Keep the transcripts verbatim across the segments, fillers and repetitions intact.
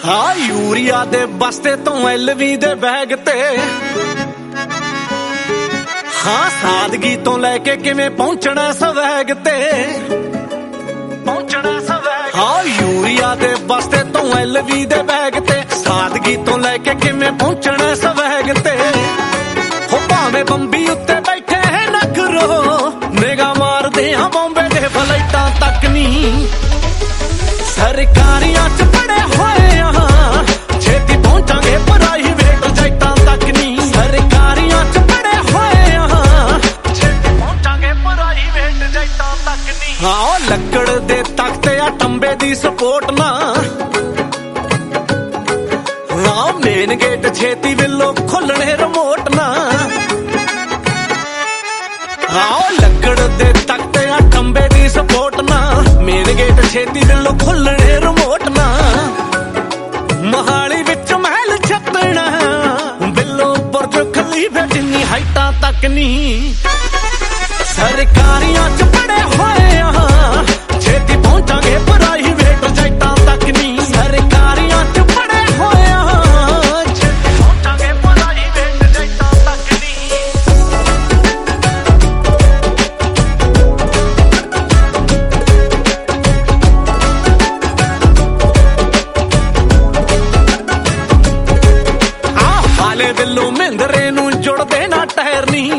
ਹਾਂ ਯੂਰੀਆ ਦੇ ਬਸਤੇ ਤੋਂ ਐਲਵੀ ਦੇ ਬੈਗ ਤੇ, ਹਾਂ ਸਾਦਗੀ ਤੋਂ ਲੈ ਕੇ ਕਿਵੇਂ ਪਹੁੰਚਣਾ ਸਵੈਗ ਤੇ, ਪਹੁੰਚਣਾ ਸਵੈਗ। ਹਾਂ ਯੂਰੀਆ ਦੇ ਬਸਤੇ ਤੋਂ ਐਲਵੀ ਦੇ ਬੈਗ ਤੇ, ਸਾਦਗੀ ਤੋਂ ਲੈ ਕੇ ਕਿਵੇਂ ਪਹੁੰਚਣਾ ਸਵੈਗ ਤੇ। ਹੋ ਭਾਵੇਂ ਬੰਬੀ ਉੱਤੇ ਬੈਠੇ ਨਖਰੋ, ਨਿਗਾਹ ਮਾਰਦੇ ਆ ਬੰਬੇ ਦੇ ਫਲਾਈਟਾਂ ਤੱਕ ਨੀ। ਸਰਕਾਰੀਆਂ ਚ ਪੜੇ ਹੋਏ ਆ, ਛੇਤੀ ਪਹੁੰਚਾਂਗੇ ਪ੍ਰਾਈਵੇਟ ਜੈਟਾਂ ਤੱਕ ਨੀ। ਸਰਕਾਰੀਆਂ ਚ ਪੜੇ ਹੋਏ ਆ, ਛੇਤੀ ਪਹੁੰਚਾਂਗੇ ਪ੍ਰਾਈਵੇਟ ਜੈਟਾਂ ਤੱਕ ਨੀ। ਹਾਂ ਲੱਕੜ ਦੇ ਤਖਤੇ ਆ ਟੰਬੇ ਦੀ ਸਪੋਰਟ ਨਾ, ਹਾਂ ਮੇਨ ਗੇਟ ਛੇਤੀ ਵੇਲੋ ਖੁੱਲਣੇ ਰਿਮੋਟ ਨਾ। ਹਾਂ ਲੱਕੜ ਦੇ ਤਖਤੇ ਆ ਟੰਬੇ ਦੀ ਸਪੋਰਟ ਨਾ, ਮੇਨ ਗੇਟ ਛੇਤੀ ਵੇਲੋ ਖੁੱਲਣੇ ਰਿਮੋਟ ਨਾ। ਮਹਾਲੀ ਵਿੱਚ ਮਹਿਲ ਛੱਤਣਾ, ਬਿੱਲੋ ਬੁਰਜ ਖਲੀਫੇ ਜਿੰਨੀ ਹਾਈਟਾਂ ਤੱਕ ਨੀ। ਸਰਕਾਰੀਆਂ ਚ ਪੜੇ ਹੋਏ ਆ, ਛੇਤੀ ਪਹੁੰਚਾਂਗੇ ਪ੍ਰਾਈਵੇਟ ਜੈਟਾਂ ਤੱਕ ਨੀ। ਸਰਕਾਰੀਆਂ ਚ ਪੜੇ ਹੋਏ ਆ, ਛੇਤੀ ਪਹੁੰਚਾਂਗੇ ਪ੍ਰਾਈਵੇਟ ਜੈਟਾਂ ਤੱਕ ਨੀ। ਹਾਲੇ ਬਿੱਲੋ ਮਹਿੰਦਰੇ ਨੂੰ ਜੁੜਦੇ ਨਾ ਟਾਇਰ ਨੀ।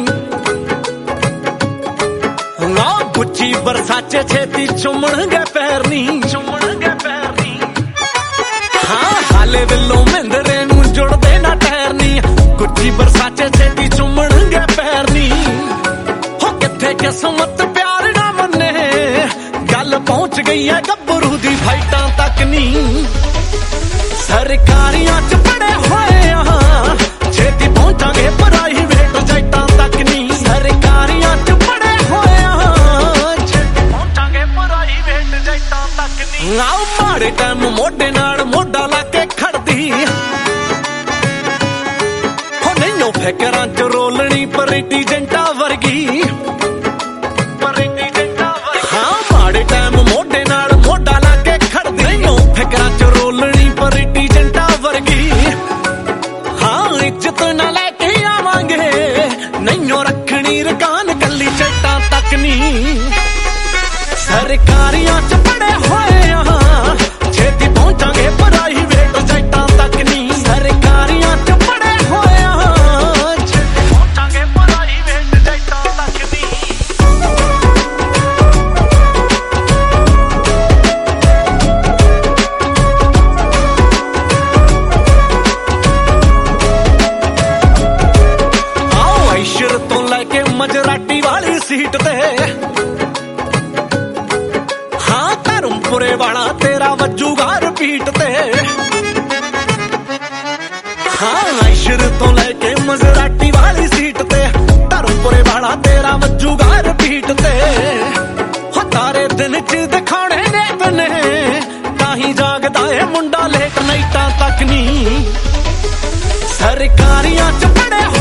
ਨਾ ਗੁੱਚੀ ਬਰਸਾਚੇ ਛੇਤੀ ਚੁੰਮਣਗੇ ਪੈਰ ਨੀ, ਚੁੰਮਣਗੇ ਪੈਰ ਨੀ। ਹਾਂ ਹਾਲੇ ਬਿੱਲੋ ਮਹਿੰਦਰੇ ਨੂੰ ਜੁੜਦੇ ਨਾ ਟਾਇਰ ਨੀ, ਗੁੱਚੀ ਬਰਸਾਚੇ ਛੇਤੀ ਚੁੰਮਣਗੇ ਪੈਰ ਨੀ। ਹੋ ਕਿੱਥੇ ਕਿਸਮਤ ਪਿਆਰ ਨਾ ਮੰਨੇ, ਗੱਲ ਪਹੁੰਚ ਗਈ ਹੈ ਗੱਭਰੂ ਦੀ ਫਾਈਟਾਂ ਤੱਕ ਨੀ। ਸਰਕਾਰੀਆਂ ਚ ਪੜੇ ਹੋਏ ਆ, ਛੇਤੀ ਪਹੁੰਚਾਂਗੇ ਪ੍ਰਾਈਵੇਟ ਜੈਟਾਂ ਤੱਕ ਨੀ। ਸਰਕਾਰੀਆਂ ਚ ਪੜੇ ਹੋਏ ਆ, ਛੇਤੀ ਪਹੁੰਚਾਂਗੇ ਪ੍ਰਾਈਵੇਟ ਜੈਟਾਂ ਤੱਕ ਨੀ। ਆਓ ਮਾੜੇ ਟਾਈਮ ਮੋਢੇ ਨਾਲ ਮੋਢਾ ਲਾ ਕੇ ਖੜਦੀ, ਹੋ ਨਹੀਂਓ ਫਿਕਰਾਂ ਚ ਰੋਲਣੀ ਪਰੇਟੀ ਜੰਟਾ ਵਰਗੀ, ਪਰੇਟੀ ਜੰਟਾ ਵਰਗੀ। ਹਾਂ ਮਾੜੇ ਟਾਈਮ ਮੋਢੇ ਨਾਲ ਮੋਢਾ ਲਾ ਕੇ ਖੜਦੀ, ਨਹੀਂਓ ਫਿਕਰਾਂ ਚ ਰੋਲਣੀ ਪਰੇਟੀ ਜੰਟਾ ਵਰਗੀ। ਹਾਂ ਇੱਜ਼ਤ ਨਾ ਲੈ ਕੇ ਆਵਾਂਗੇ, ਨਹੀਂਓ ਰੱਖਣੀ ਰਕਾਨ ਕੱਲੀ ਜੈਟਾਂ ਤੱਕ ਨੀ। ਸਰਕਾਰੀਆਂ ਚ ਪੜੇ ਹੋਏ ਆ, ਛੇਤੀ ਪਹੁੰਚਾਂਗੇ ਪ੍ਰਾਈਵੇਟ ਜੈਟਾਂ ਤੱਕ ਨੀ। ਸਰਕਾਰੀਆਂ ਚ ਪੜੇ ਹੋਏ ਆ, ਛੇਤੀ ਪਹੁੰਚਾਂਗੇ ਪ੍ਰਾਈਵੇਟ ਜੈਟਾਂ ਤੱਕ ਨੀ। ਆਇਸ਼ਰ ਤੋਂ ਲੈ ਕੇ ਮਜਰਾਟੀ ਵਾਲੀ ਸੀਟ ਤੇ, ਹਾਂ ਧਰਮਪੁਰੇ ਵਾਲਾ ਤੇਰਾ ਵੱਜੂਗਾ ਰਿਪੀਟ ਤੇ। ਹਾਂ ਆਇਸ਼ਰ ਤੋਂ ਲੈ ਕੇ ਮਜਰਾਟੀ ਵਾਲੀ ਸੀਟ ਤੇ, ਧਰਮਪੁਰੇ ਵਾਲਾ ਤੇਰਾ ਵੱਜੂਗਾ ਰਿਪੀਟ ਤੇ। ਹੋ ਤਾਰੇ ਦਿਨ ਚ ਦਿਖਾਉਣੇ ਨੇ ਤਨੇ, ਤਾਂ ਹੀ ਜਾਗਦਾ ਏ ਮੁੰਡਾ ਲੇਟ ਨਾਈਟਾਂ ਤੱਕ ਨੀ। ਸਰਕਾਰੀਆਂ ਚ ਪੜੇ